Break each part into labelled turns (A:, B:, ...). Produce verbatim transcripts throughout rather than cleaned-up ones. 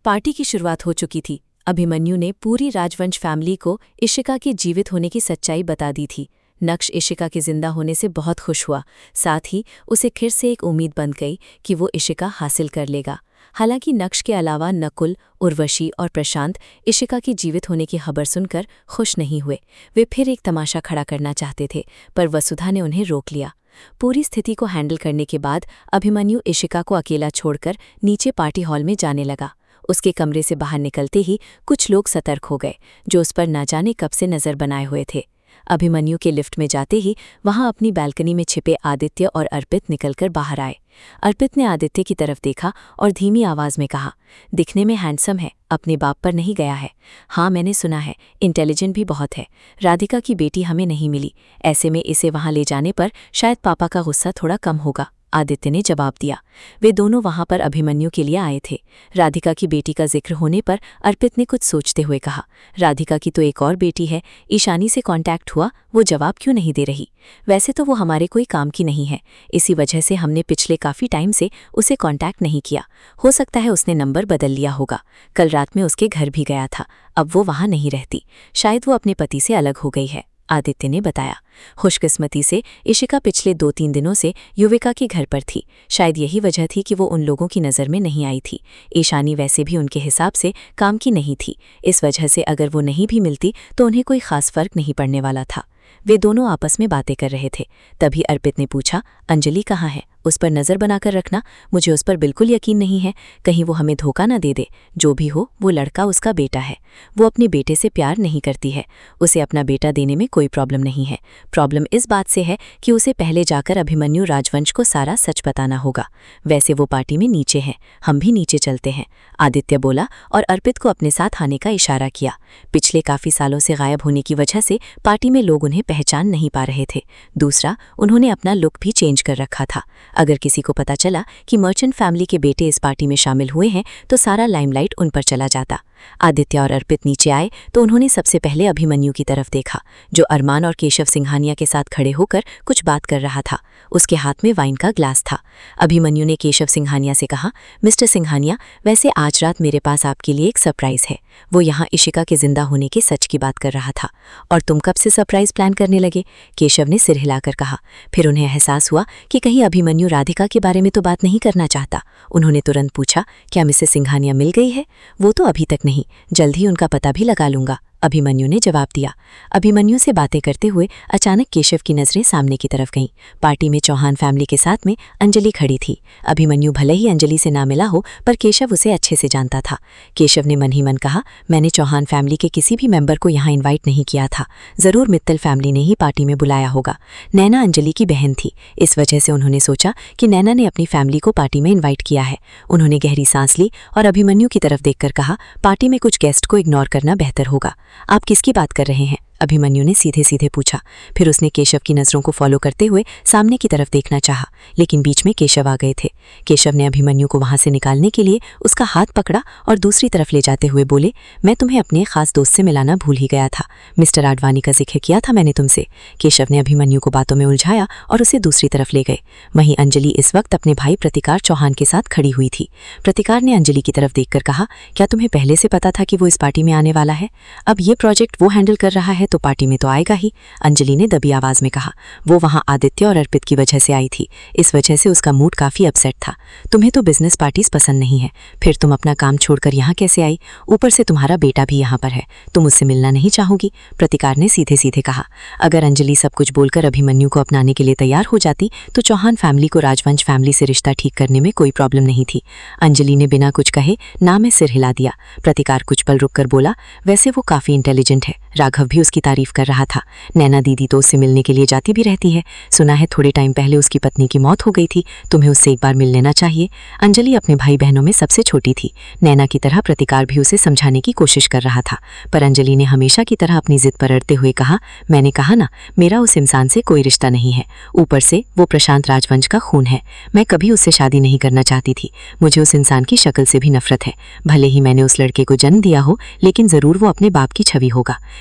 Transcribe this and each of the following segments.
A: Party की शुरुआत हो चुकी थी। अभिमन्यु ने पूरी राजवंश फैमिली को इशिका के जीवित होने की सच्चाई बता दी थी। नक्श इशिका के जिंदा होने से बहुत खुश हुआ, साथ ही उसे फिर से एक उम्मीद बन गई कि वो इशिका हासिल कर लेगा। हालांकि नक्श के अलावा नकुल, उर्वशी और प्रशांत इशिका के जीवित होने की खबर सुनकर खुश नहीं हुए। वे फिर एक तमाशा खड़ा करना चाहते थे, पर वसुधा ने उन्हें रोक लिया। पूरी स्थिति को हैंडल करने के बाद अभिमन्यु इशिका को अकेला छोड़कर नीचे पार्टी हॉल में जाने लगा। उसके कमरे से बाहर निकलते ही कुछ लोग सतर्क हो गए, जो उस पर न जाने कब से नजर बनाए हुए थे। अभिमन्यु के लिफ्ट में जाते ही वहां अपनी बालकनी में छिपे आदित्य और अर्पित निकलकर बाहर आए। अर्पित ने आदित्य की तरफ देखा और धीमी आवाज में कहा, दिखने में हैंडसम है, अपने बाप पर नहीं गया है। हाँ, मैंने सुना है, इंटेलिजेंट भी बहुत है। राधिका की बेटी हमें नहीं मिली, ऐसे में इसे वहां ले जाने पर शायद पापा का गुस्सा थोड़ा कम होगा, आदित्य ने जवाब दिया। वे दोनों वहां पर अभिमन्यु के लिए आए थे। राधिका की बेटी का जिक्र होने पर अर्पित ने कुछ सोचते हुए कहा, राधिका की तो एक और बेटी है, ईशानी से कांटेक्ट हुआ, वो जवाब क्यों नहीं दे रही? वैसे तो वो हमारे कोई काम की नहीं है, इसी वजह से हमने पिछले काफ़ी टाइम से उसे कांटेक्ट नहीं किया। हो सकता है उसने नंबर बदल लिया होगा। कल रात में उसके घर भी गया था, अब वो वहाँ नहीं रहती, शायद वो अपने पति से अलग हो गई है, आदित्य ने बताया। खुशकिस्मती से इशिका पिछले दो तीन दिनों से युविका के घर पर थी। शायद यही वजह थी कि वो उन लोगों की नज़र में नहीं आई थी। ईशानी वैसे भी उनके हिसाब से काम की नहीं थी, इस वजह से अगर वो नहीं भी मिलती तो उन्हें कोई खास फर्क नहीं पड़ने वाला था। वे दोनों आपस में बातें कर रहे थे। तभी अर्पित ने पूछा, अंजलि कहाँ है? उस पर नज़र बनाकर रखना, मुझे उस पर बिल्कुल यकीन नहीं है, कहीं वो हमें धोखा ना दे दे। जो भी हो, वो लड़का उसका बेटा है। वो अपने बेटे से प्यार नहीं करती है, उसे अपना बेटा देने में कोई प्रॉब्लम नहीं है। प्रॉब्लम इस बात से है कि उसे पहले जाकर अभिमन्यु राजवंश को सारा सच बताना होगा। वैसे वो पार्टी में नीचे हैं, हम भी नीचे चलते हैं, आदित्य बोला और अर्पित को अपने साथ आने का इशारा किया। पिछले काफ़ी सालों से गायब होने की वजह से पार्टी में लोग उन्हें पहचान नहीं पा रहे थे। दूसरा, उन्होंने अपना लुक भी चेंज कर रखा था। अगर किसी को पता चला कि मर्चेंट फैमिली के बेटे इस पार्टी में शामिल हुए हैं तो सारा लाइमलाइट उन पर चला जाता। आदित्य और अर्पित नीचे आए तो उन्होंने सबसे पहले अभिमन्यु की तरफ देखा, जो अरमान और केशव सिंघानिया के साथ खड़े होकर कुछ बात कर रहा था। उसके हाथ में वाइन का ग्लास था। अभिमन्यु ने केशव सिंघानिया से कहा, मिस्टर सिंघानिया, वैसे आज रात मेरे पास आपके लिए एक सरप्राइज है। वो यहाँ इशिका के जिंदा होने के सच की बात कर रहा था। और तुम कब से सरप्राइज प्लान करने लगे? केशव ने सिर हिलाकर कहा। फिर उन्हें एहसास हुआ कि कहीं अभिमन्यु राधिका के बारे में तो बात नहीं करना चाहता। उन्होंने तुरंत पूछा, क्या मिसेस सिंघानिया मिल गई है? वो तो अभी तक नहीं, जल्द ही उनका पता भी लगा लूंगा, अभिमन्यु ने जवाब दिया। अभिमन्यु से बातें करते हुए अचानक केशव की नजरें सामने की तरफ गईं। पार्टी में चौहान फैमिली के साथ में अंजलि खड़ी थी। अभिमन्यु भले ही अंजलि से ना मिला हो, पर केशव उसे अच्छे से जानता था। केशव ने मन ही मन कहा, मैंने चौहान फैमिली के किसी भी मेंबर को यहाँ इन्वाइट नहीं किया था, जरूर मित्तल फैमिली ने ही पार्टी में बुलाया होगा। नैना अंजलि की बहन थी, इस वजह से उन्होंने सोचा कि नैना ने अपनी फैमिली को पार्टी में इन्वाइट किया है। उन्होंने गहरी सांस ली और अभिमन्यु की तरफ देखकर कहा, पार्टी में कुछ गेस्ट को इग्नोर करना बेहतर होगा। आप किसकी बात कर रहे हैं? अभिमन्यु ने सीधे सीधे पूछा। फिर उसने केशव की नज़रों को फॉलो करते हुए सामने की तरफ देखना चाहा, लेकिन बीच में केशव आ गए थे। केशव ने अभिमन्यु को वहां से निकालने के लिए उसका हाथ पकड़ा और दूसरी तरफ ले जाते हुए बोले, मैं तुम्हें अपने खास दोस्त से मिलाना भूल ही गया था, मिस्टर आडवाणी का जिक्र किया था मैंने तुमसे। केशव ने अभिमन्यु को बातों में उलझाया और उसे दूसरी तरफ ले गए। वहीं अंजलि इस वक्त अपने भाई प्रतिकार चौहान के साथ खड़ी हुई थी। प्रतिकार ने अंजलि की तरफ देखकर कहा, क्या तुम्हें पहले से पता था कि वो इस पार्टी में आने वाला है? अब ये प्रोजेक्ट वो हैंडल कर रहा है तो पार्टी में तो आएगा ही, अंजलि ने दबी आवाज में कहा। वो वहां आदित्य और अर्पित की वजह से आई थी, इस वजह से उसका मूड काफी अपसेट था। तुम्हें तो बिजनेस पार्टीज पसंद नहीं है, फिर तुम अपना काम छोड़कर यहाँ कैसे आई? ऊपर से तुम्हारा बेटा भी यहाँ पर है, तुम उससे मिलना नहीं चाहोगी? प्रतिकार ने सीधे सीधे कहा। अगर अंजलि सब कुछ बोलकर अभिमन्यु को अपनाने के लिए तैयार हो जाती तो चौहान फैमिली को राजवंश फैमिली से रिश्ता ठीक करने में कोई प्रॉब्लम नहीं थी। अंजलि ने बिना कुछ कहे ना में सिर हिला दिया। प्रतिकार कुछ पल रुककर बोला, वैसे वो काफी इंटेलिजेंट है, राघव भी उसकी तारीफ कर रहा था। नैना दीदी तो उससे मिलने के लिए जाती भी रहती है, सुना है थोड़े टाइम पहले उसकी पत्नी की मौत हो गई थी, तुम्हें उससे एक बार मिल लेना चाहिए। अंजलि अपने भाई बहनों में सबसे छोटी थी। नैना की तरह प्रतिकार भी उसे समझाने की कोशिश कर रहा था, पर अंजलि ने हमेशा की तरह अपनी जिद पर अड़ते हुए कहा, मैंने कहा ना, मेरा उस इंसान से कोई रिश्ता नहीं है, ऊपर से वो प्रशांत राजवंश का खून है, मैं कभी उससे शादी नहीं करना चाहती थी। मुझे उस इंसान की शक्ल से भी नफरत है, भले ही मैंने उस लड़के को जन्म दिया हो, लेकिन जरूर वो अपने बाप की छवि होगा।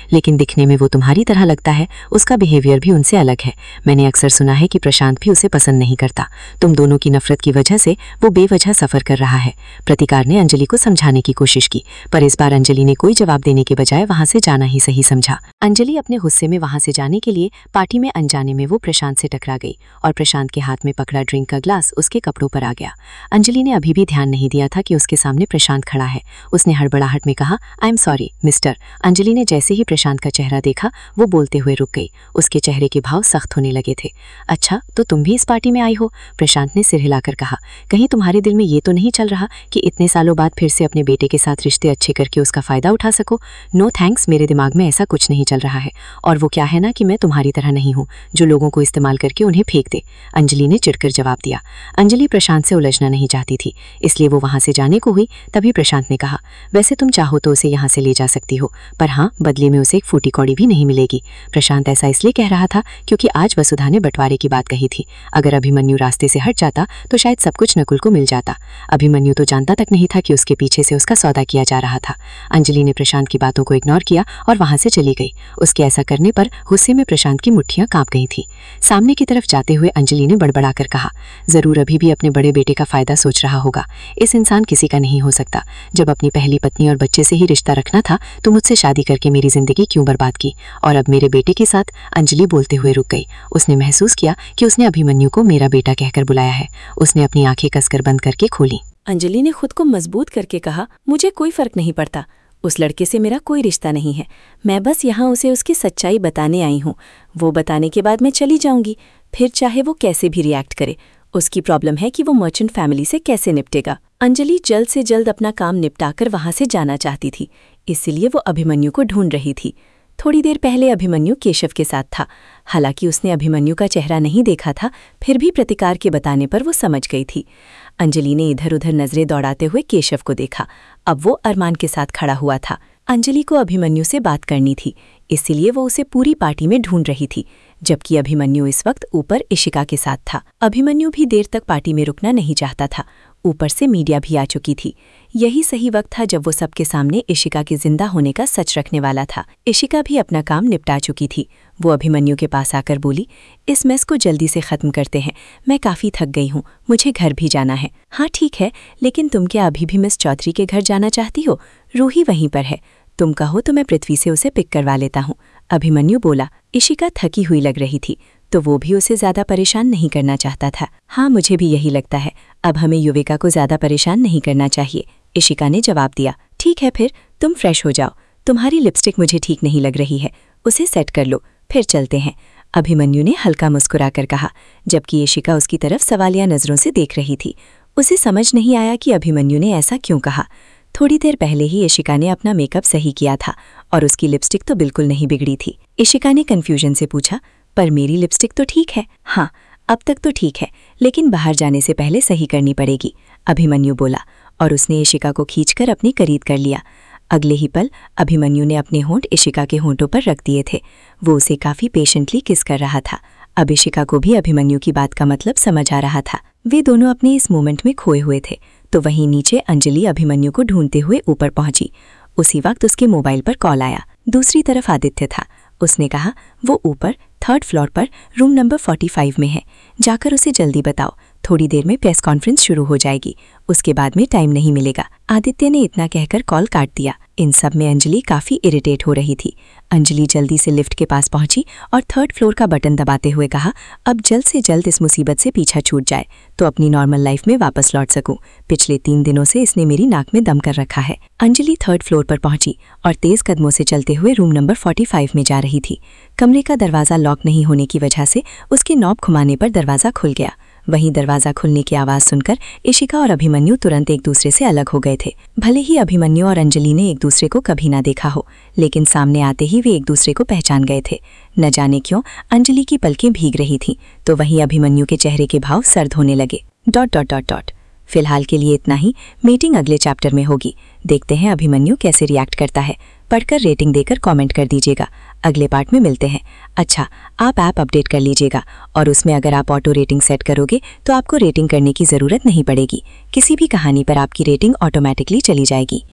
B: लेकिन दिखने में वो तुम्हारी तरह लगता है, उसका बिहेवियर भी उनसे अलग है। मैंने अक्सर सुना है कि प्रशांत भी उसे पसंद नहीं करता। तुम दोनों की नफरत की वजह से वो बेवजह सफर कर रहा है। प्रतिकार ने अंजलि को समझाने की कोशिश की, पर इस बार अंजलि ने कोई जवाब देने के बजाय वहां से जाना ही सही समझा। अंजलि अपने गुस्से में वहां से जाने के लिए पार्टी में अनजाने में वो प्रशांत से टकरा गई और प्रशांत के हाथ में पकड़ा ड्रिंक का ग्लास उसके कपड़ों पर आ गया। अंजलि ने अभी भी ध्यान नहीं दिया था कि उसके सामने प्रशांत खड़ा है। उसने हड़बड़ाहट में कहा, I am sorry mister. Anjali ने जैसे ही प्रशांत का चेहरा देखा वो बोलते हुए रुक गई। उसके चेहरे के भाव सख्त होने लगे थे। अच्छा, तो तुम भी इस पार्टी में आई हो? प्रशांत ने सिर हिलाकर कहा। कहीं तुम्हारे दिल में ये तो नहीं चल रहा कि इतने सालों बाद फिर से अपने बेटे के साथ रिश्ते अच्छे करके उसका फायदा उठा सको? नो थैंक्स, मेरे दिमाग में ऐसा कुछ नहीं चल रहा है। और वो क्या है ना कि मैं तुम्हारी तरह नहीं हूँ जो लोगों को इस्तेमाल करके उन्हें फेंक दे। अंजलि ने चिढ़कर जवाब दिया। अंजलि प्रशांत से उलझना नहीं चाहती थी, इसलिए वो वहां से जाने को हुई। तभी प्रशांत ने कहा, वैसे तुम चाहो तो उसे यहाँ से ले जा सकती हो, पर हाँ, बदले में उसे एक फूटी कौड़ी भी नहीं मिलेगी। प्रशांत ऐसा इसलिए कह रहा था क्योंकि आज वसुधा ने बंटवारे की बात कही थी। अगर अभिमन्यु रास्ते से हट जाता तो शायद सब कुछ नकुल को मिल जाता। अभिमन्यु तो जानता तक नहीं था कि उसके पीछे से उसका सौदा किया जा रहा था। अंजलि ने प्रशांत की बातों को इग्नोर किया और वहां से चली गई। उसके ऐसा करने पर गुस्से में प्रशांत की मुट्ठियां कांप गई थी। सामने की तरफ जाते हुए अंजलि ने बड़बड़ाकर कहा, जरूर अभी भी अपने बड़े बेटे का फायदा सोच रहा होगा। इस इंसान किसी का नहीं हो सकता। जब अपनी पहली पत्नी और बच्चे से ही रिश्ता रखना था तो मुझसे शादी करके मेरी जिंदगी क्यों बर्बाद की, और अब मेरे बेटे के साथ। अंजलि बोलते हुए रुक गई। उसने महसूस किया कि उसने अभिमन्यु को मेरा बेटा कहकर बुलाया है। उसने अपनी आंखें कसकर बंद करके खोली।
A: अंजलि ने खुद को मजबूत करके कहा, मुझे कोई फर्क नहीं पड़ता, उस लड़के से मेरा कोई रिश्ता नहीं है। मैं बस यहाँ उसे उसकी सच्चाई बताने आई हूँ। वो बताने के बाद मैं चली जाऊंगी, फिर चाहे वो कैसे भी रिएक्ट करे। उसकी प्रॉब्लम है कि वो मर्चेंट फैमिली से कैसे निपटेगा। अंजलि जल्द से जल्द अपना काम निपटाकर वहां से जाना चाहती थी, इसलिए वो अभिमन्यु को ढूंढ रही थी। थोड़ी देर पहले अभिमन्यु केशव के साथ था। हालांकि उसने अभिमन्यु का चेहरा नहीं देखा था, फिर भी प्रतिकार के बताने पर वो समझ गई थी। अंजलि ने इधर उधर नजरें दौड़ाते हुए केशव को देखा। अब वो अरमान के साथ खड़ा हुआ था। अंजलि को अभिमन्यु से बात करनी थी, इसलिए वो उसे पूरी पार्टी में ढूंढ रही थी, जबकि अभिमन्यु इस वक्त ऊपर इशिका के साथ था। अभिमन्यु भी देर तक पार्टी में रुकना नहीं चाहता था। ऊपर से मीडिया भी आ चुकी थी। यही सही वक्त था जब वो सबके सामने इशिका के जिंदा होने का सच रखने वाला था। इशिका भी अपना काम निपटा चुकी थी। वो अभिमन्यु के पास आकर बोली, इस मेस को जल्दी से खत्म करते हैं, मैं काफी थक गई हूँ, मुझे घर भी जाना है। हाँ ठीक है, लेकिन तुम क्या अभी भी मिस चौधरी के घर जाना चाहती हो? रूही वहीं पर है, तुम कहो तो मैं पृथ्वी से उसे पिक करवा लेता हूँ। अभिमन्यु बोला। इशिका थकी हुई लग रही थी, तो वो भी उसे ज्यादा परेशान नहीं करना चाहता था। हाँ, मुझे भी यही लगता है, अब हमें युविका को ज्यादा परेशान नहीं करना चाहिए, इशिका ने जवाब दिया। ठीक है, फिर तुम फ्रेश हो जाओ, तुम्हारी लिपस्टिक मुझे ठीक नहीं लग रही है, उसे सेट कर लो, फिर चलते हैं, अभिमन्यु ने हल्का मुस्कुराकर कहा, जबकि इशिका उसकी तरफ सवालिया नजरों से देख रही थी। उसे समझ नहीं आया कि अभिमन्यु ने ऐसा क्यों कहा। थोड़ी देर पहले ही इशिका ने अपना मेकअप सही किया था और उसकी लिपस्टिक तो बिल्कुल नहीं बिगड़ी थी। इशिका ने कन्फ्यूजन से पूछा, पर मेरी लिपस्टिक तो ठीक है। हाँ, अब तक तो ठीक है, लेकिन बाहर जाने से पहले सही करनी पड़ेगी, अभिमन्यु बोला, और उसने इशिका को खींचकर अपनी करीब कर लिया। अगले ही पल अभिमन्यु ने अपने होंठ इशिका के होंठों पर रख दिए थे। वो उसे काफी पेशेंटली किस कर रहा था। अब इशिका को भी अभिमन्यु की बात का मतलब समझ आ रहा था। वे दोनों अपने इस मोमेंट में खोए हुए थे। तो वहीं नीचे अंजलि अभिमन्यु को ढूंढते हुए ऊपर पहुंची। उसी वक्त उसके मोबाइल पर कॉल आया। दूसरी तरफ आदित्य था। उसने कहा, वो ऊपर थर्ड फ्लोर पर रूम नंबर पैंतालीस में है, जाकर उसे जल्दी बताओ, थोड़ी देर में प्रेस कॉन्फ्रेंस शुरू हो जाएगी, उसके बाद में टाइम नहीं मिलेगा। आदित्य ने इतना कहकर कॉल काट दिया। इन सब में अंजलि काफी इरिटेट हो रही थी। अंजलि जल्दी से लिफ्ट के पास पहुंची और थर्ड फ्लोर का बटन दबाते हुए कहा, अब जल्द से जल्द इस मुसीबत से पीछा छूट जाए तो अपनी नॉर्मल लाइफ में वापस लौट सकूं। पिछले तीन दिनों से इसने मेरी नाक में दम कर रखा है। अंजलि थर्ड फ्लोर पर पहुंची और तेज कदमों से चलते हुए रूम नंबर पैंतालीस में जा रही थी। कमरे का दरवाजा लॉक नहीं होने की वजह से उसके नॉब घुमाने पर दरवाजा खुल गया। वहीं दरवाजा खुलने की आवाज सुनकर इशिका और अभिमन्यु तुरंत एक दूसरे से अलग हो गए थे। भले ही अभिमन्यु और अंजलि ने एक दूसरे को कभी ना देखा हो, लेकिन सामने आते ही वे एक दूसरे को पहचान गए थे। न जाने क्यों अंजलि की पलकें भीग रही थीं, तो वहीं अभिमन्यु के चेहरे के भाव सर्द होने लगे। डॉट डॉट डॉट डॉट फिलहाल के लिए इतना ही। मीटिंग अगले चैप्टर में होगी। देखते हैं अभिमन्यु कैसे रिएक्ट करता है। पढ़कर रेटिंग देकर कमेंट कर दीजिएगा। अगले पार्ट में मिलते हैं। अच्छा, आप ऐप अपडेट कर लीजिएगा और उसमें अगर आप ऑटो रेटिंग सेट करोगे तो आपको रेटिंग करने की ज़रूरत नहीं पड़ेगी। किसी भी कहानी पर आपकी रेटिंग ऑटोमेटिकली चली जाएगी।